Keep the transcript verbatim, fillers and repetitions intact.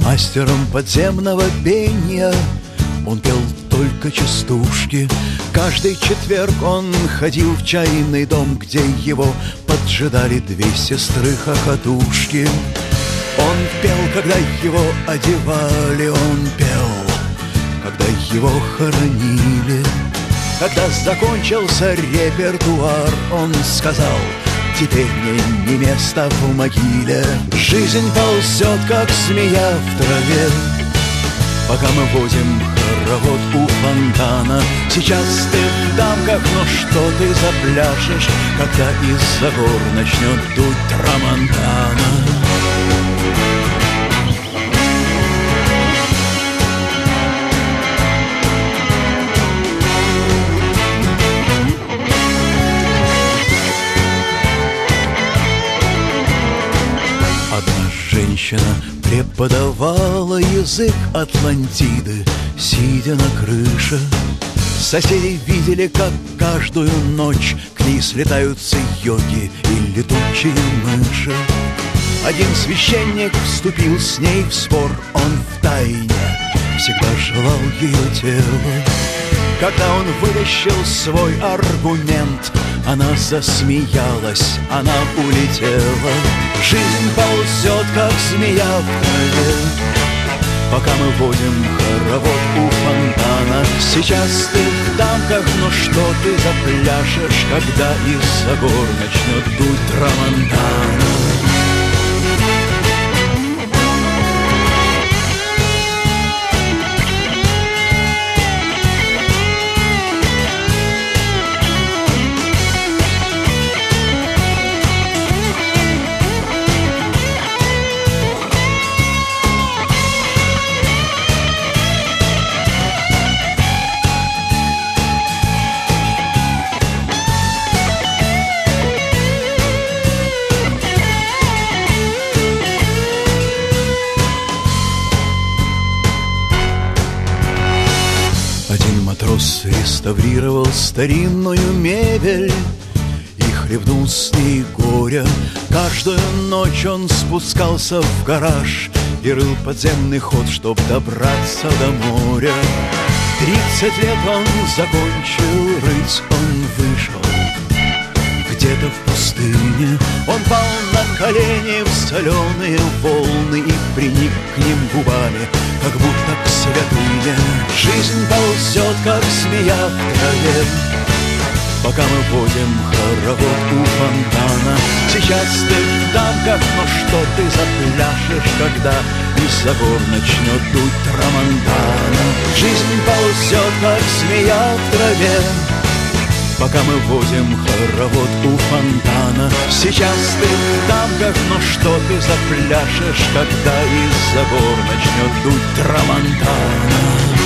Мастером подземного пения он пел только частушки. Каждый четверг он ходил в чайный дом, где его поджидали две сестры-хохотушки. Он пел, когда его одевали, он пел, когда его хоронили. Когда закончился репертуар, он сказал: теперь мне не место в могиле. Жизнь ползет, как змея в траве, пока мы водим хоровод у фонтана. Сейчас ты в дамках, но что ты запляшешь, когда из-за гор начнет дуть трамонтана? Женщина преподавала язык Атлантиды, сидя на крыше. Соседи видели, как каждую ночь к ней слетаются йоги и летучие мыши. Один священник вступил с ней в спор, он втайне всегда желал ее тела. Когда он вытащил свой аргумент, она засмеялась, она улетела. Жизнь ползет, как змея в траве, пока мы водим хоровод у фонтана. Сейчас ты в дамках, но что ты запляшешь, когда из-за гор начнет дуть трамонтана? Матрос реставрировал старинную мебель и хлебнул с ней горя. Каждую ночь он спускался в гараж и рыл подземный ход, чтоб добраться до моря. Тридцать лет он закончил рыть, он вышел где-то в пустыне. Он пал на колени в соленые волны и приник к ним губами, как будто к святыне. Жизнь ползет, как змея в траве, пока мы водим хоровод у фонтана. Сейчас ты в дамках, но что ты запляшешь, когда из-за гор начнет дуть трамонтана? Жизнь ползет, как змея в траве, пока мы водим хоровод у фонтана. Сейчас ты в дамках, но что ты запляшешь, когда из-за гор начнет дуть трамонтана?